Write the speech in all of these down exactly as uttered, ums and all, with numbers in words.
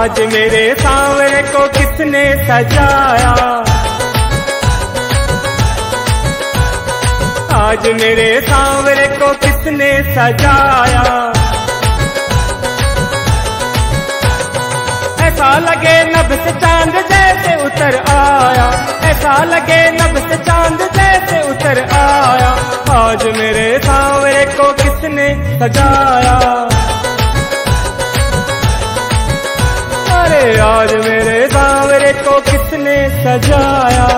आज मेरे सांवरे को किसने सजाया, आज मेरे सांवरे को किसने सजाया। ऐसा लगे नभ से चांद जैसे उतर आया, ऐसा लगे नभ से चांद जैसे उतर आया। आज मेरे सांवरे को किसने सजाया, अरे आज मेरे सांवरे को किसने सजाया।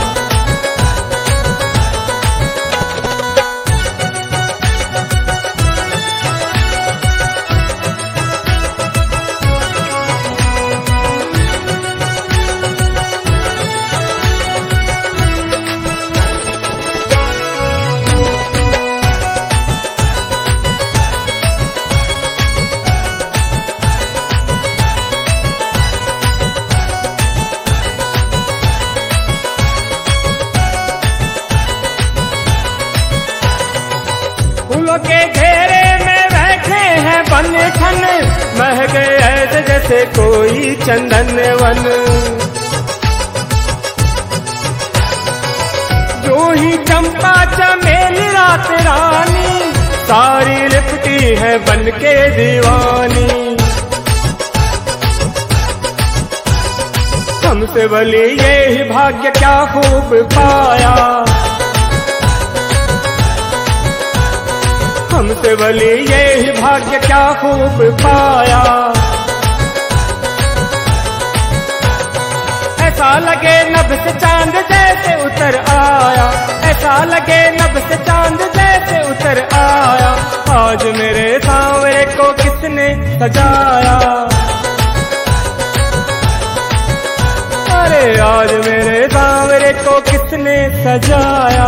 फूलों के घेरे में बैठे हैं बन ठन, महक ऐसे जैसे कोई चंदन वन। जो ही चंपा चमेली रात रानी, सारी लिपटी है बन के दीवानी। हमसे भली ये ही भाग्य क्या खूब पाया, हमसे भली ये ही भाग्य क्या खूब पाया। ऐसा लगे नभ से चांद जैसे उतर आया, ऐसा लगे नभ से चांद जैसे उतर आया। आज मेरे सांवरे को किसने सजाया, अरे आज मेरे सांवरे को किसने सजाया।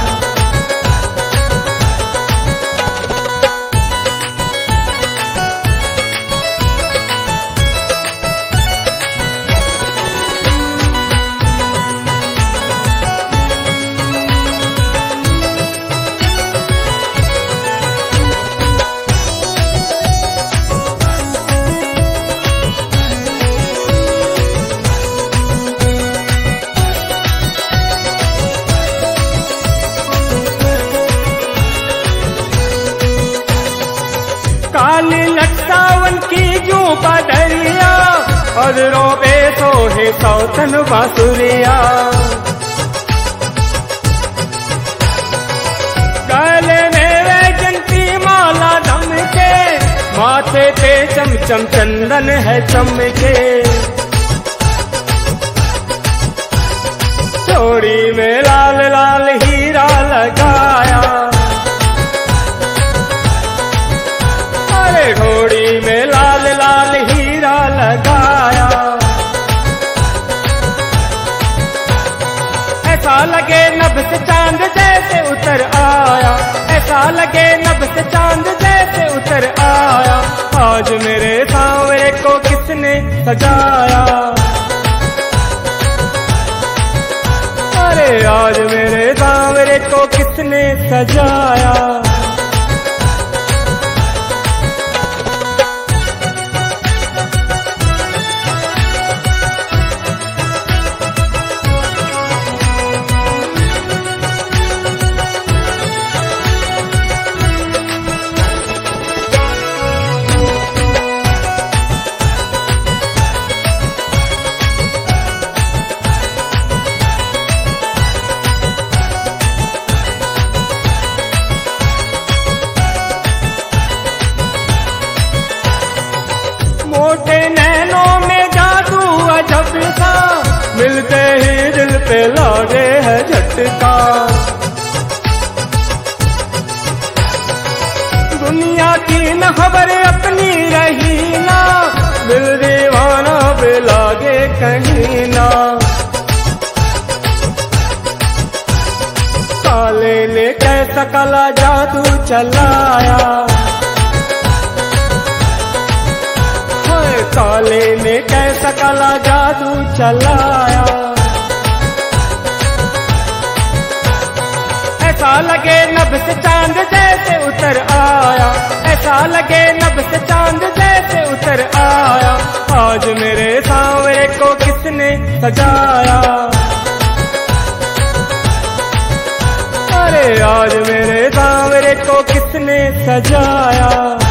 काली लट्टावन की जू बदरिया, और रोबे सोहे सौतन बांसुरिया। गले में वैजंती माला दमके, माथे पे चमचम चंदन है चमके। चोरी में लाल लाल हीरा लगाया, घोड़ी में लाल लाल हीरा लगाया। ऐसा लगे नभ से चांद जैसे उतर आया, ऐसा लगे नभ से चांद जैसे उतर आया। आज मेरे सांवरे को किसने सजाया, अरे आज मेरे सांवरे को किसने सजाया। मोटे नैनों में जादू अजब सा, मिलते ही दिल पे लगे है झटका। दुनिया की न खबर अपनी रही ना, दिल दीवाना पे लागे कहीं ना। काले ने कैसा काला जादू चलाया, काले ने कैसा काला जादू चलाया। ऐसा लगे नभ से चांद जैसे उतर आया, ऐसा लगे नभ से चांद जैसे उतर आया। आज मेरे सांवरे को किसने सजाया, अरे आज मेरे सांवरे को किसने सजाया।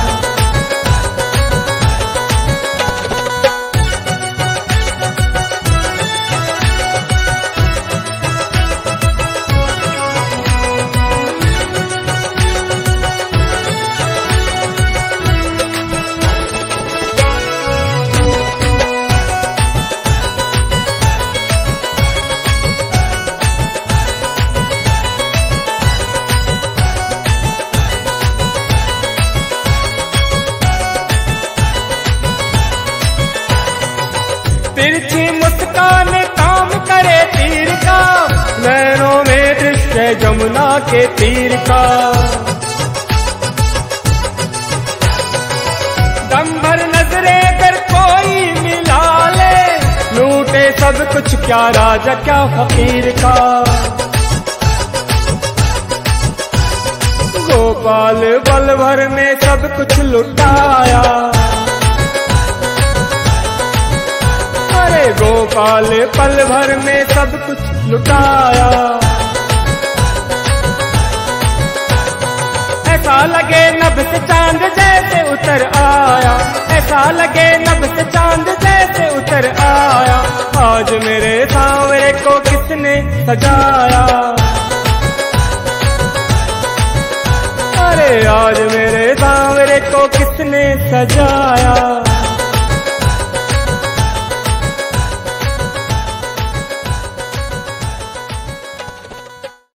तिरछी मुस्कान काम करे तीर का, नैनों में दृश्य जमुना के तीर का। दम भर नजरे कर कोई मिला ले, लूटे सब कुछ क्या राजा क्या फकीर का। गोपाल पल भर में सब कुछ लुटाया, गोपाल पल भर में सब कुछ लुटाया। ऐसा लगे नभ से चांद जैसे उतर आया, ऐसा लगे नभ से चांद जैसे उतर आया। आज मेरे सांवरे को किसने सजाया, अरे आज मेरे सांवरे को किसने सजाया।